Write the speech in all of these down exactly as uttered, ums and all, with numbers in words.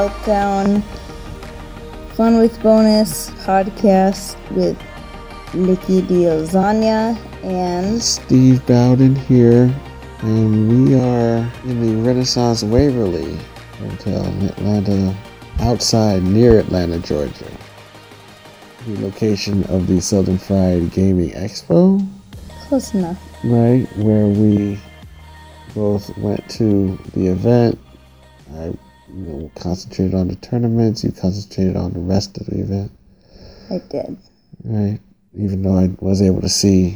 Meltdown Fun with Bonus podcast with Nikki Diozania and Steve Bowden here, and we are in the Renaissance Waverly Hotel in Atlanta, outside near Atlanta, Georgia. The location of the Southern Fried Gaming Expo. Close enough. Right, where we both went to the event. I you know, concentrated on the tournaments. You concentrated on the rest of the event. I did. Right, even though I was able to see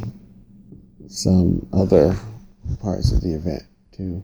some other parts of the event too.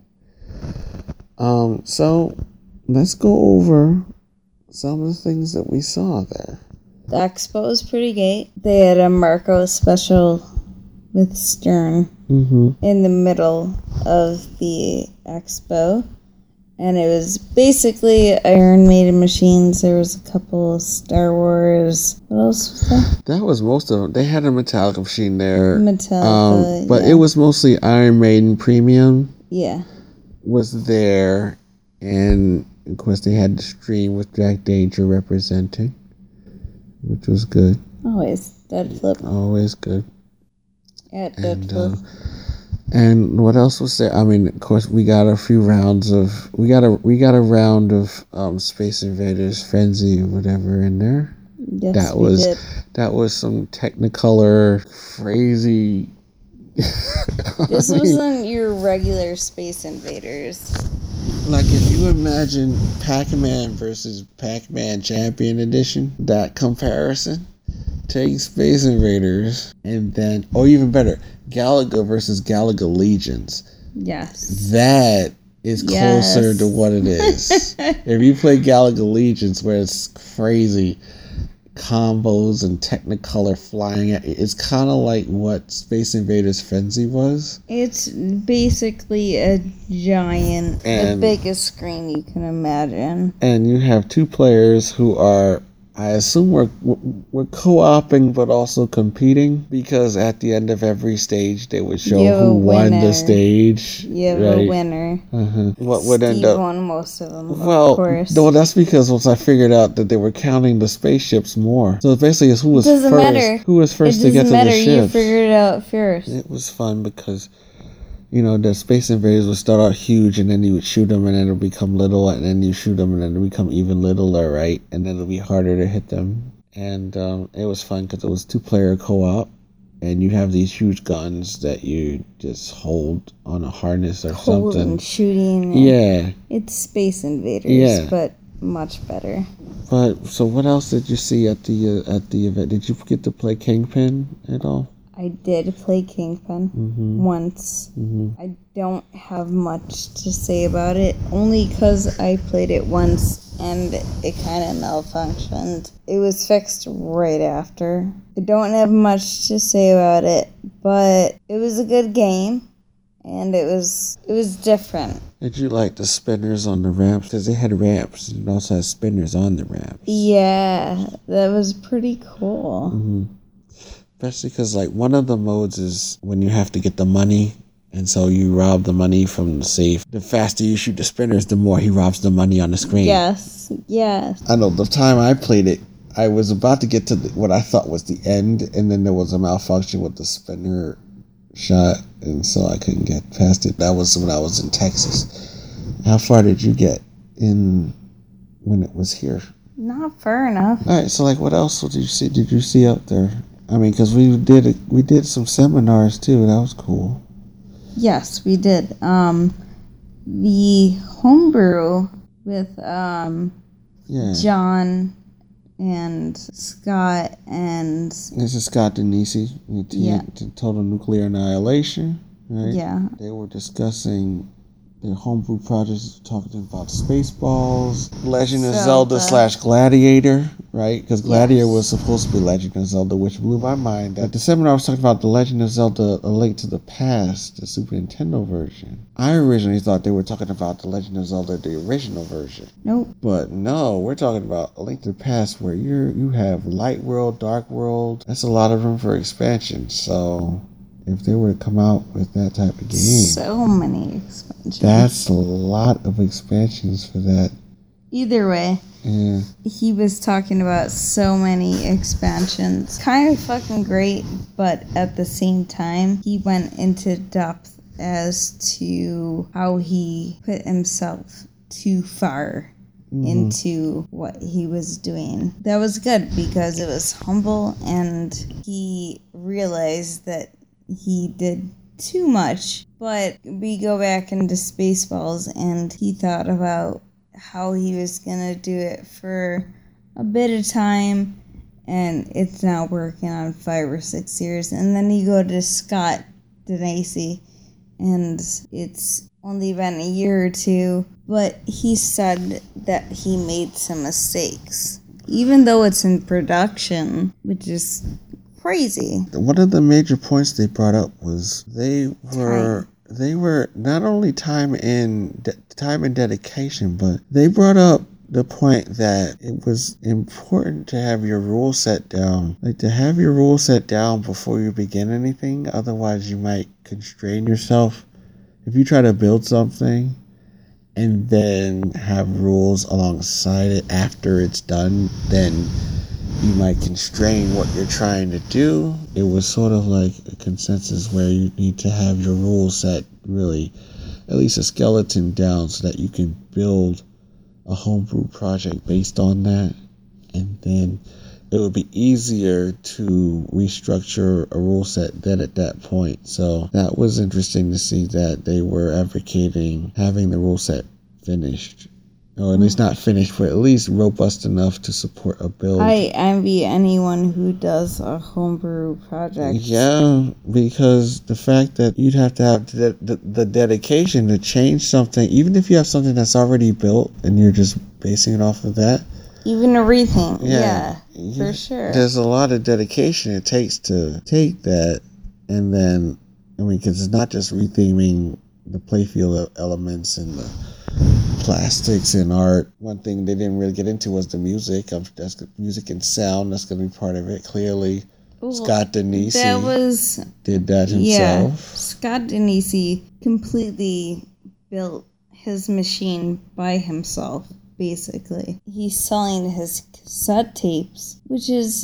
Um, so let's go over some of the things that we saw there. The expo was pretty great. They had a Marco special with Stern mm-hmm. in the middle of the expo. And it was basically Iron Maiden machines. There was a couple of Star Wars. What else was that? That was most of them. They had a Metallica machine there. Metallica, um, But yeah. it was mostly Iron Maiden Premium. Yeah. Was there. And, of course, they had the stream with Jack Danger representing, which was good. Always. Dead Flip. Always good. At Dead and, Flip. Uh, and what else was there? I mean, of course, we got a few rounds of we got a we got a round of um, Space Invaders Frenzy or whatever in there. Yes, that we was did. that was some Technicolor crazy. This wasn't your regular Space Invaders. Like if you imagine Pac-Man versus Pac-Man Champion Edition, that comparison. Take Space Invaders and then, or even better, Galaga versus Galaga Legions. Yes. That is yes. closer to what it is. If you play Galaga Legions, where it's crazy combos and Technicolor flying at it, it's kind of like what Space Invaders Frenzy was. It's basically a giant, and, the biggest screen you can imagine. And you have two players who are, I assume we're we're co-oping but also competing, because at the end of every stage they would show who won the stage. You have right? a winner. Uh-huh. What would Steve end up? won most of them. Well, of course. No, that's because once I figured out that they were counting the spaceships more. So basically, it's who was it doesn't first. Matter. Who was first it to get to matter. the ships. You figured it out first. It was fun because, you know, the Space Invaders would start out huge, and then you would shoot them, and then it'll become little, and then you shoot them, and then it'll become even littler, right? And then it'll be harder to hit them. And um, it was fun because it was two-player co-op, and you have these huge guns that you just hold on a harness or Hold something. And shooting. Yeah. It's Space Invaders, yeah. but much better. But so, what else did you see at the uh, at the event? Did you get to play Kingpin at all? I did play Kingpin mm-hmm. once. Mm-hmm. I don't have much to say about it, only because I played it once and it kind of malfunctioned. It was fixed right after. I don't have much to say about it, but it was a good game, and it was it was different. Did you like the spinners on the ramps? Because they had ramps, and it also had spinners on the ramps. Yeah, that was pretty cool. Mm-hmm. Especially because, like, one of the modes is when you have to get the money, and so you rob the money from the safe. The faster you shoot the spinners, the more he robs the money on the screen. Yes, yes. I know, the time I played it, I was about to get to the, what I thought was the end, and then there was a malfunction with the spinner shot, and so I couldn't get past it. That was when I was in Texas. How far did you get in when it was here? Not far enough. All right, so, like, what else did you see? Did you see up there? I mean, because we did it, we did some seminars too. That was cool. Yes, we did. Um, the homebrew with um, yeah. John and Scott and this is Scott Denisi. Yeah. Total Nuclear Annihilation. Right? Yeah. They were discussing their homebrew projects, talking about Spaceballs, Legend of Zelda, Zelda slash Gladiator, right? Because Gladiator yes. was supposed to be Legend of Zelda, which blew my mind. At the seminar, I was talking about the Legend of Zelda: A Link to the Past, the Super Nintendo version. I originally thought they were talking about the Legend of Zelda, the original version. Nope. But no, we're talking about A Link to the Past, where you're you have Light World, Dark World. That's a lot of room for expansion. So if they were to come out with that type of game, so many expansions. That's a lot of expansions for that Either way, yeah. He was talking about so many expansions. Kind of fucking great, but at the same time, he went into depth as to how he put himself too far mm-hmm. into what he was doing. That was good because it was humble and he realized that he did too much. But we go back into Spaceballs and he thought about how he was gonna do it for a bit of time, and it's now working on five or six years. And then you go to Scott Denisi, and it's only been a year or two, but he said that he made some mistakes, even though it's in production, which is crazy. One of the major points they brought up was they were. Time. They were not only time and de- time and dedication, but they brought up the point that it was important to have your rule set down. Like to have your rule set down before you begin anything. Otherwise, you might constrain yourself. If you try to build something and then have rules alongside it after it's done, then you might constrain what you're trying to do. It was sort of like a consensus where you need to have your rules set really, at least a skeleton down so that you can build a homebrew project based on that. And then it would be easier to restructure a rule set then at that point. So that was interesting to see that they were advocating having the rule set finished. Or at least not finished, but at least robust enough to support a build. I envy anyone who does a homebrew project. Yeah, because the fact that you'd have to have the, the, the dedication to change something, even if you have something that's already built and you're just basing it off of that. Even a rethink, yeah, yeah for sure. There's a lot of dedication it takes to take that, and then, I mean, because it's not just retheming the playfield elements and the plastics and art. One thing they didn't really get into was the music. Um, that's the music and sound. That's going to be part of it. Clearly, Ooh, Scott Denisi that was, did that himself. Yeah, Scott Denisi completely built his machine by himself, basically. He's selling his cassette tapes, which is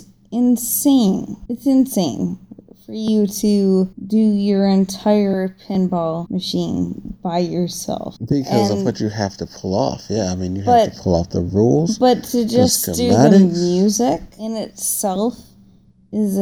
insane. It's insane for you to do your entire pinball machine by yourself. Because and, of what you have to pull off. Yeah, I mean, you but, have to pull off the rules. But to just do the music in itself is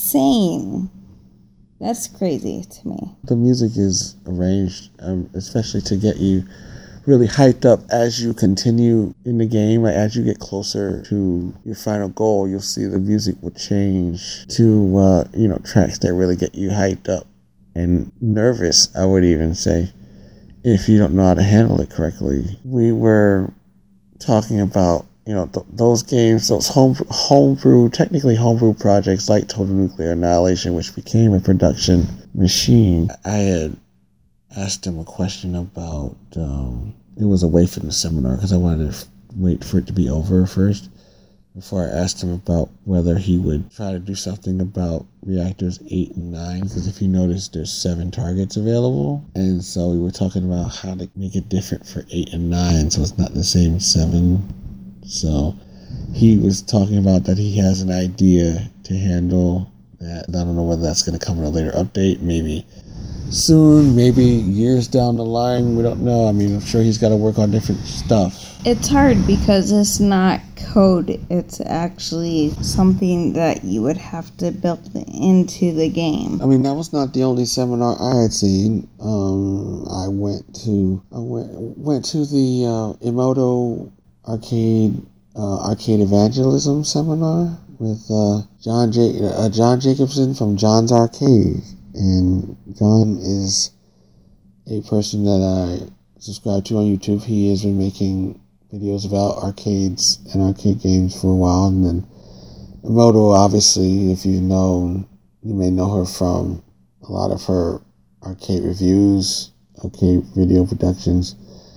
insane. That's crazy to me. The music is arranged, um, especially to get you really hyped up as you continue in the game. Like as you get closer to your final goal, you'll see the music will change to uh, you know, tracks that really get you hyped up and nervous, I would even say, if you don't know how to handle it correctly. We were talking about, you know, th- those games, those home homebrew, technically homebrew projects like Total Nuclear Annihilation, which became a production machine. I had asked him a question about, um, it was away from the seminar because I wanted to f- wait for it to be over first before I asked him about whether he would try to do something about reactors eight and nine, because if you notice there's seven targets available, and so we were talking about how to make it different for eight and nine so it's not the same seven. So he was talking about that he has an idea to handle that. I don't know whether that's going to come in a later update, maybe soon, maybe years down the line, we don't know. I mean, I'm sure he's got to work on different stuff. It's hard because it's not code, it's actually something that you would have to build into the game. I mean, that was not the only seminar I had seen. Um, I went to I went went to the uh, Emoto Arcade uh, Arcade Evangelism seminar with uh, John J- uh, John Jacobson from John's Arcade. And John is a person that I subscribe to on YouTube. He has been making videos about arcades and arcade games for a while. And then Emoto, obviously, if you know, you may know her from a lot of her arcade reviews, arcade video productions.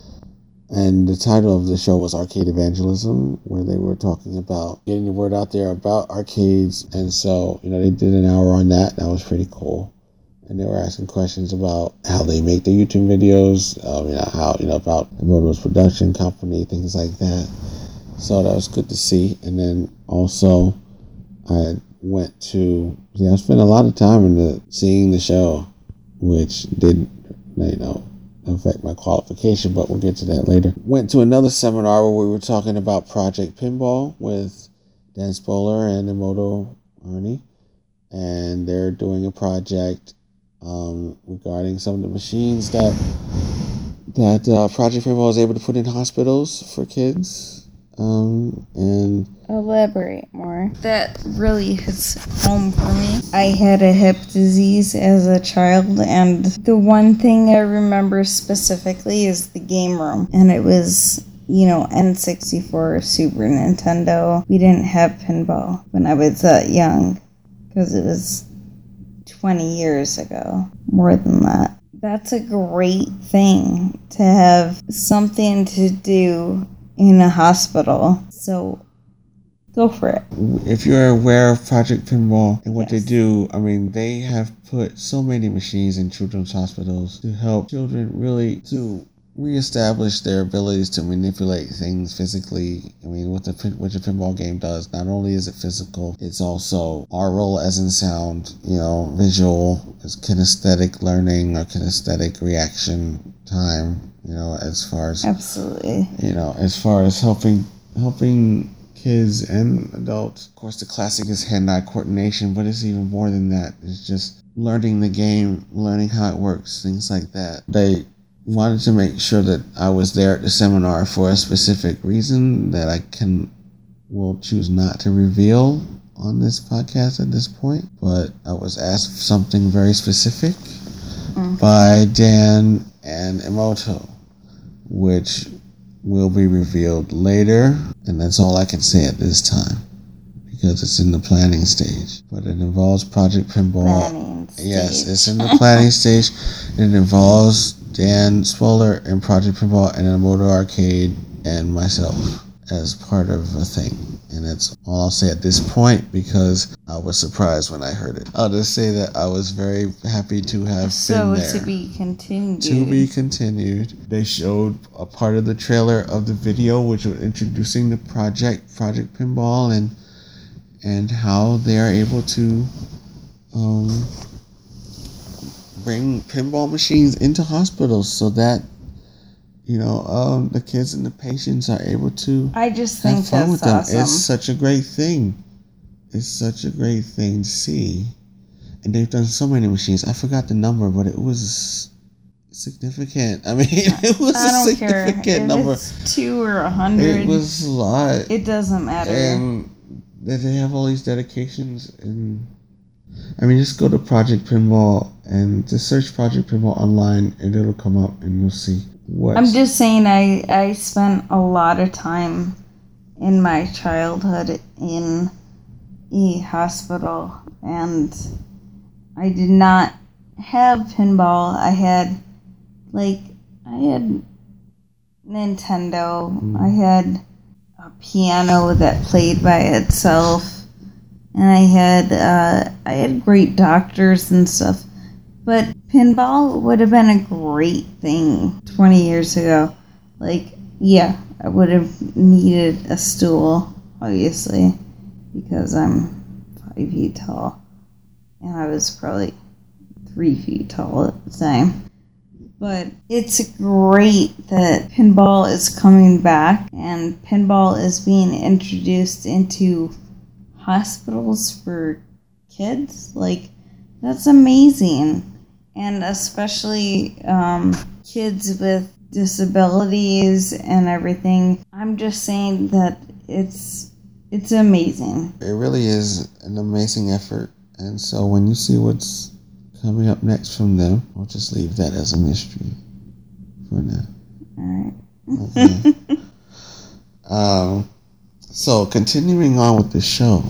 And the title of the show was Arcade Evangelism, where they were talking about getting the word out there about arcades. And so, you know, they did an hour on that. That was pretty cool. and they were asking questions about how they make their YouTube videos, um, you know, how, you know, about Emoto's production company, things like that. So that was good to see. And then also, I went to, yeah, I spent a lot of time in the seeing the show, which didn't, you know, affect my qualification, but we'll get to that later. Went to another seminar where we were talking about Project Pinball with Dan Spoler and Emoto Arnie, and they're doing a project um, regarding some of the machines that that uh, Project Pinball is able to put in hospitals for kids. Um, and elaborate more. That really hits home for me. I had a hip disease as a child, and the one thing I remember specifically is the game room. And it was, you know, N sixty-four, Super Nintendo. We didn't have pinball when I was that young, because it was twenty years ago, more than that. That's a great thing to have something to do in a hospital, so go for it. If you're aware of Project Pinball and what yes. they do, I mean, they have put so many machines in children's hospitals to help children really to reestablish their abilities to manipulate things physically. I mean, what the what the pinball game does, not only is it physical, it's also aural, as in sound, you know, visual, it's kinesthetic learning or kinesthetic reaction time. You know, as far as absolutely, you know, as far as helping helping kids and adults. Of course, the classic is hand-eye coordination, but it's even more than that. It's just learning the game, learning how it works, things like that. They wanted to make sure that I was there at the seminar for a specific reason that I can will choose not to reveal on this podcast at this point. But I was asked something very specific mm. by Dan and Emoto, which will be revealed later, and that's all I can say at this time because it's in the planning stage. But it involves Project Pinball. Planning stage. Yes, it's in the planning stage. It involves Dan Spoler and Project Pinball and Emoto Arcade and myself as part of a thing. And that's all I'll say at this point because I was surprised when I heard it. I'll just say that I was very happy to have so been there. So to be continued. To be continued. They showed a part of the trailer of the video which was introducing the project, Project Pinball, and and how they are able to um, bring pinball machines into hospitals so that You know, um, the kids and the patients are able to I just have think fun that's with them. awesome. It's such a great thing. It's such a great thing to see. And they've done so many machines. I forgot the number, but it was significant. I mean, it was I don't a significant care. If number. It's two or a hundred. It was a lot. It doesn't matter. And that they have all these dedications. And I mean, just go to Project Pinball and just search Project Pinball online, and it'll come up, and you'll see. What? I'm just saying I, I spent a lot of time in my childhood in a hospital, and I did not have pinball. I had, like, I had Nintendo. Mm. I had a piano that played by itself, and I had, uh, I had great doctors and stuff. But pinball would have been a great thing twenty years ago. Like, yeah, I would have needed a stool, obviously, because I'm five feet tall. And I was probably three feet tall at the time. But it's great that pinball is coming back, and pinball is being introduced into hospitals for kids. Like, that's amazing. And especially um, kids with disabilities and everything. I'm just saying that it's it's amazing. It really is an amazing effort. And so when you see what's coming up next from them, I'll just leave that as a mystery for now. All right. Okay. um, so continuing on with the show,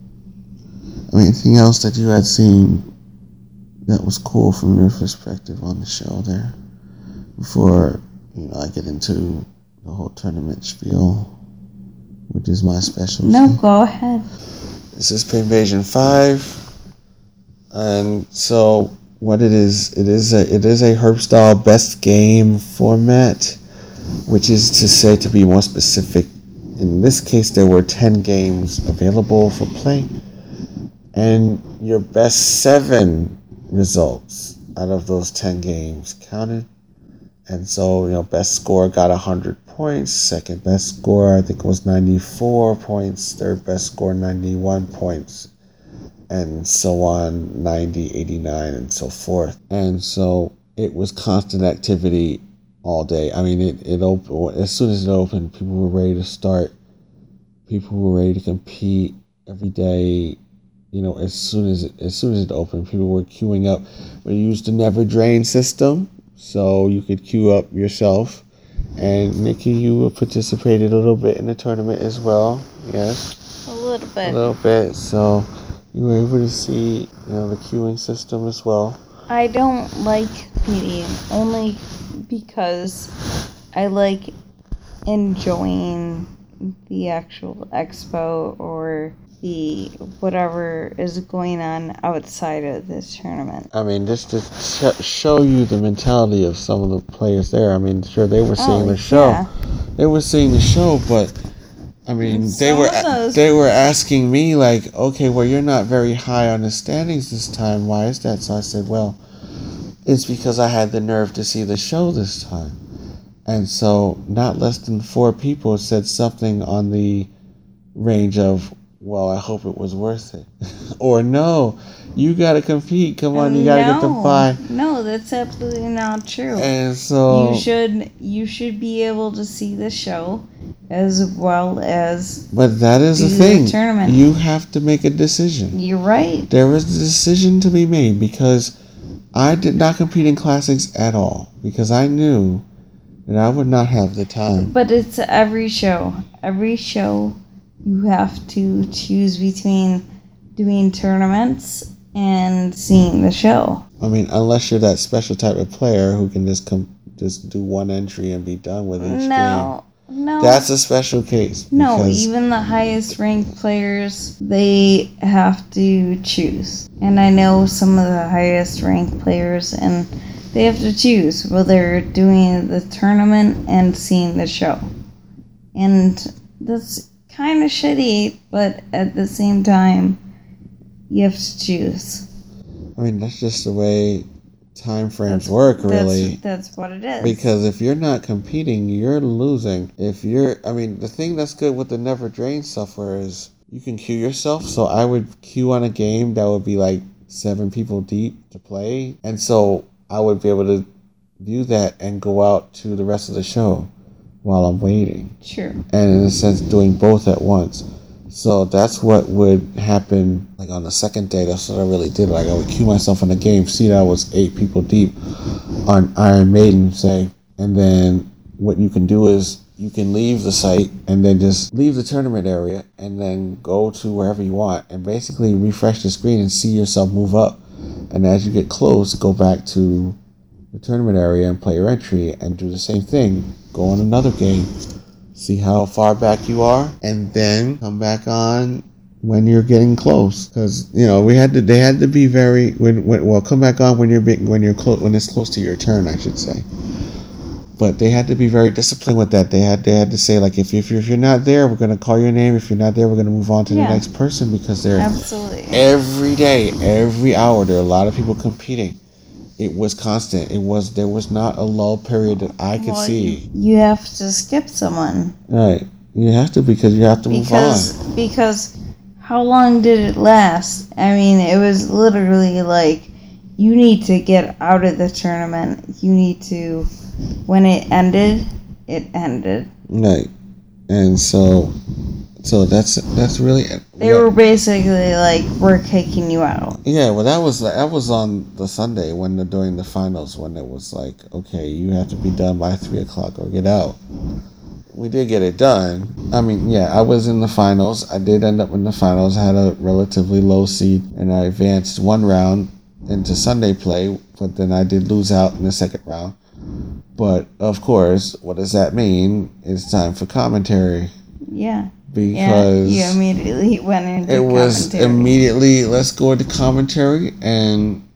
I mean, anything else that you had seen that was cool from your perspective on the show there before, you know, I get into the whole tournament spiel, which is my specialty? No, go ahead. This is Pinvasion five, and so what it is, it is a it is a Herb style best game format, which is to say, to be more specific, in this case there were ten games available for play, and your best seven results out of those ten games counted. And so, you know, best score got one hundred points, second best score I think was ninety-four points, third best score ninety-one points, and so on, ninety, eighty-nine, and so forth. And so it was constant activity all day. I mean, it, it opened, as soon as it opened, people were ready to start. People were ready to compete every day. You know, as soon as it, as soon as it opened, people were queuing up. We used the Never Drain system, so you could queue up yourself. And Nikki, you participated a little bit in the tournament as well. Yes, a little bit. A little bit. So you were able to see, you know, the queuing system as well. I don't like competing only because I like enjoying the actual expo or the whatever is going on outside of this tournament. I mean, just to sh- show you the mentality of some of the players there. I mean, sure, they were seeing oh, the show. Yeah. They were seeing the show, but I mean, they were they were asking me like, okay, well, you're not very high on the standings this time. Why is that? So I said, well, it's because I had the nerve to see the show this time. And so not less than four people said something on the range of, well, I hope it was worth it. Or, no, you got to compete. Come on, you got to no, get the buy. No, that's absolutely not true. And so you should you should be able to see the show as well as But that is the thing. The tournament. You have to make a decision. You're right. There was a decision to be made because I did not compete in classics at all because I knew that I would not have the time. But it's every show. Every show you have to choose between doing tournaments and seeing the show. I mean, unless you're that special type of player who can just come, just do one entry and be done with each no, game. No, no. That's a special case. No, even the highest ranked players, they have to choose. And I know some of the highest ranked players, and they have to choose whether doing the tournament and seeing the show. And that's kind of shitty, but at the same time, you have to choose. I mean, that's just the way time frames that's, work, really. That's, that's what it is. Because if you're not competing, you're losing. If you're, I mean, the thing that's good with the Never Drain software is you can queue yourself. So I would queue on a game that would be like seven people deep to play. And so I would be able to view that and go out to the rest of the show while I'm waiting. Sure. And in a sense, doing both at once. So that's what would happen, like on the second day. That's what I really did. Like I would queue myself in a game, see that I was eight people deep on Iron Maiden, say, and then what you can do is you can leave the site and then just leave the tournament area and then go to wherever you want and basically refresh the screen and see yourself move up. And as you get close, go back to the tournament area and play your entry and do the same thing. Go on another game. See how far back you are, and then come back on when you're getting close. Because you know we had to, they had to be very when, when well come back on when you're being, when you're close when it's close to your turn, I should say. But they had to be very disciplined with that. They had they had to say like if if you're, if you're not there, we're gonna call your name. If you're not there, we're gonna move on to yeah. the next person because they're absolutely every day, every hour. There are a lot of people competing. It was constant. It was there was not a lull period that I could well, see. You have to skip someone. Right. You have to because you have to because, move on. Because how long did it last? I mean, it was literally like you need to get out of the tournament. You need to when it ended, it ended. Right. And so so that's that's really they yeah. were basically like we're kicking you out. Yeah, well that was that was on the Sunday when they're doing the finals when it was like, okay, you have to be done by three o'clock or get out. We did get it done. I mean, yeah, I was in the finals. I did end up in the finals. I had a relatively low seed and I advanced one round into Sunday play, but then I did lose out in the second round. But of course, what does that mean? It's time for commentary. Yeah. Because yeah, you immediately went into it was commentary. immediately let's go into commentary, and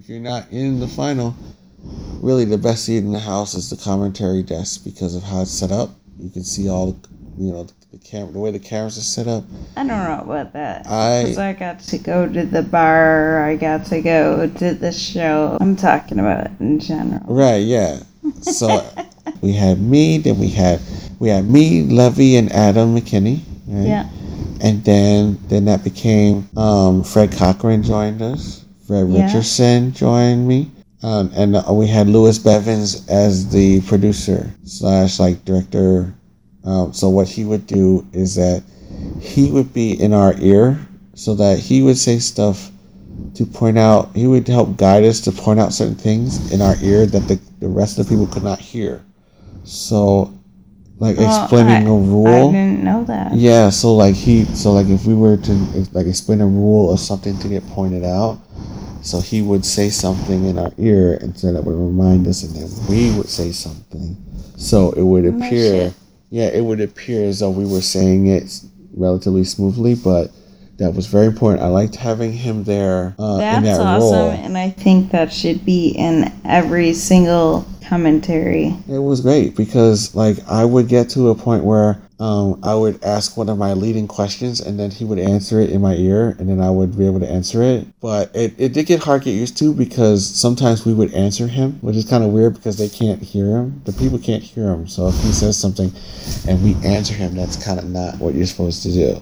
if you're not in the final, really the best seat in the house is the commentary desk because of how it's set up. You can see all, you know, the camera, the way the cameras are set up. I don't know about that. I Because I got to go to the bar. I got to go to the show. I'm talking about in general. Right, yeah. So we had me, then we had we had me, Levy, and Adam McKinney. Right? Yeah. And then then that became um, Fred Cochran joined us. Fred Yeah. Richardson joined me. Um, and uh, we had Louis Bevins as the producer slash like director. Um, so what he would do is that he would be in our ear so that he would say stuff to point out, he would help guide us to point out certain things in our ear that the, the rest of the people could not hear. So like Well, explaining I, a rule. I didn't know that. Yeah, so like he, so like if we were to like explain a rule or something to get pointed out, so he would say something in our ear and so that would remind us, and then we would say something. So it would No appear, shit. yeah, it would appear as though we were saying it relatively smoothly, but that was very important. I liked having him there uh, in That's that awesome, role. and I think that should be in every single commentary. It was great because like I would get to a point where um, I would ask one of my leading questions and then he would answer it in my ear and then I would be able to answer it. But it, it did get hard to get used to because sometimes we would answer him, which is kind of weird because they can't hear him. The people can't hear him. So if he says something and we answer him, that's kind of not what you're supposed to do.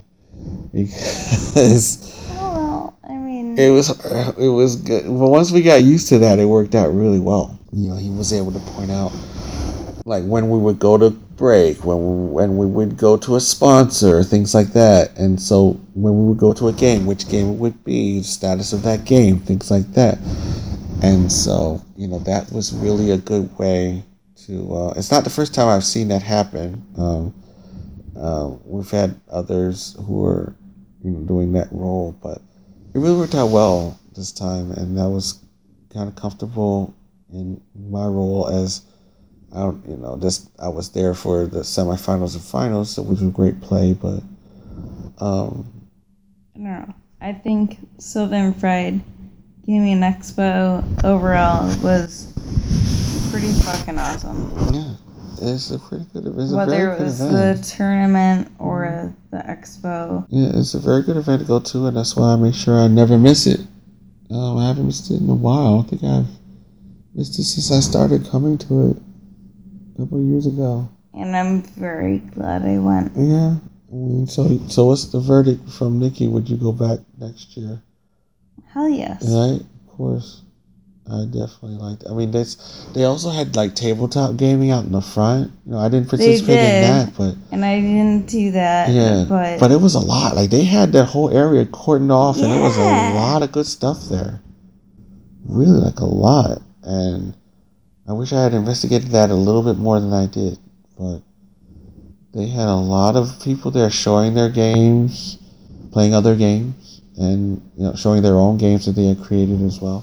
Because Oh, well, I mean, it was it was good. But once we got used to that, it worked out really well. You know, he was able to point out like when we would go to break, when we, when we would go to a sponsor, things like that. And so when we would go to a game, which game it would be, the status of that game, things like that. And so, you know, that was really a good way to, uh, it's not the first time I've seen that happen. Um, uh, we've had others who are, you know, doing that role, but it really worked out well this time. And that was kind of comfortable in my role as, I don't, you know, just I was there for the semifinals and finals, which was a great play, but um, I don't know. I think Sylvan Fried Gaming Expo overall was pretty fucking awesome. yeah, it's a pretty good. It's a Whether very it good was event. the tournament or the expo. Yeah, it's a very good event to go to, and that's why I make sure I never miss it. Um, I haven't missed it in a while. I don't think I've missed it since I started coming to it a couple of years ago. And I'm very glad I went. Yeah. I mean, so so what's the verdict from Nikki? Would you go back next year? Hell yes. Right? Of course. I definitely liked it. I mean, that's, they also had like tabletop gaming out in the front. You know, I didn't participate in that, but And I didn't do that. yeah, But, but it was a lot. Like they had that whole area cordoned off, and it was a Yeah. lot of good stuff there. Really, like a lot. And I wish I had investigated that a little bit more than I did. But they had a lot of people there showing their games, playing other games, and you know, showing their own games that they had created as well.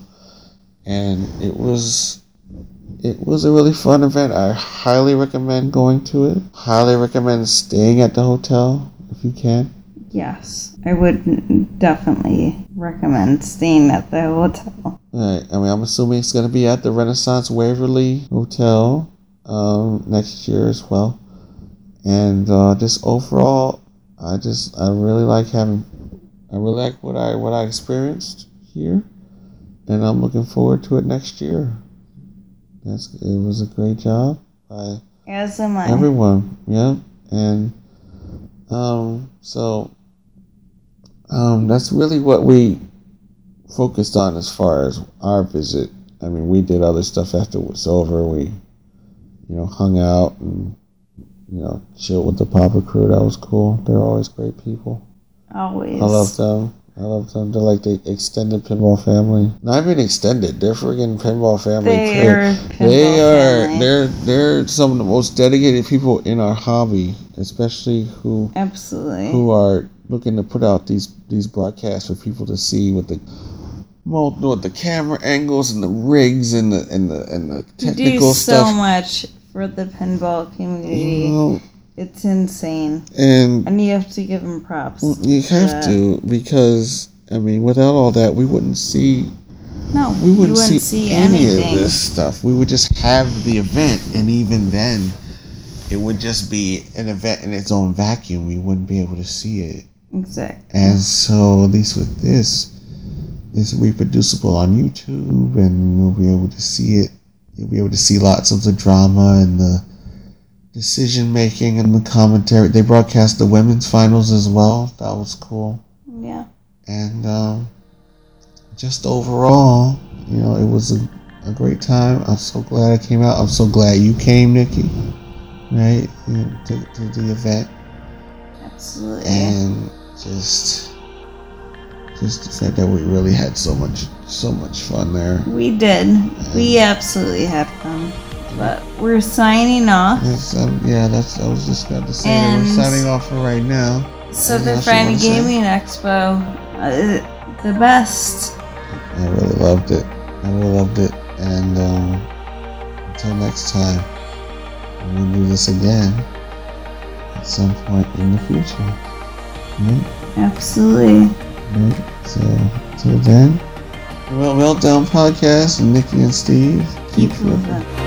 And it was it was a really fun event. I highly recommend going to it. Highly recommend staying at the hotel if you can. yes, I would definitely recommend staying at the hotel. Right. I mean, I'm assuming it's going to be at the Renaissance Waverly Hotel um, next year as well. And uh, just overall, I just I really like having I really like what I what I experienced here. And I'm looking forward to it next year. That's, it was a great job by As am I. everyone. Yeah. And um, so um, that's really what we focused on as far as our visit. I mean, we did other stuff after it was over. We, you know, hung out and, you know, chilled with the Papa crew. That was cool. They're always great people. Always. I love them. I love them. They're like the extended pinball family. Not even extended. They're friggin' pinball family. They are pinball They are. family. They're they're some of the most dedicated people in our hobby, especially who Absolutely. who are looking to put out these these broadcasts for people to see with the well, with the camera angles and the rigs and the and the and the You technical do so stuff. much for the pinball community. You know, It's insane. and And you have to give them props. you have for that. to, because I mean, without all that, we wouldn't see No, we wouldn't, you wouldn't see, see any anything. of this stuff. We would just have the event, and even then, it would just be an event in its own vacuum. We wouldn't be able to see it. Exactly. And so, at least with this, it's reproducible on YouTube, and you'll be able to see it. You'll be able to see lots of the drama and the decision making and the commentary. They broadcast the women's finals as well. That was cool. Yeah. And um, just overall, you know, it was a, a great time. I'm so glad I came out. I'm so glad you came, Nikki. Right? You know, to, to the event. Absolutely. And just, just the fact that we really had so much, so much fun there. We did. And we absolutely had fun. But we're signing off. Yes, um, yeah, that's. I was just about to say that And we're signing off for right now. So the Friday Gaming Expo, uh, the best. I really loved it. I really loved it. And um, until next time, we'll do this again at some point in the future. Right? Absolutely. Right? So until then, Well Meltdown Podcast, Nikki and Steve. Keep moving.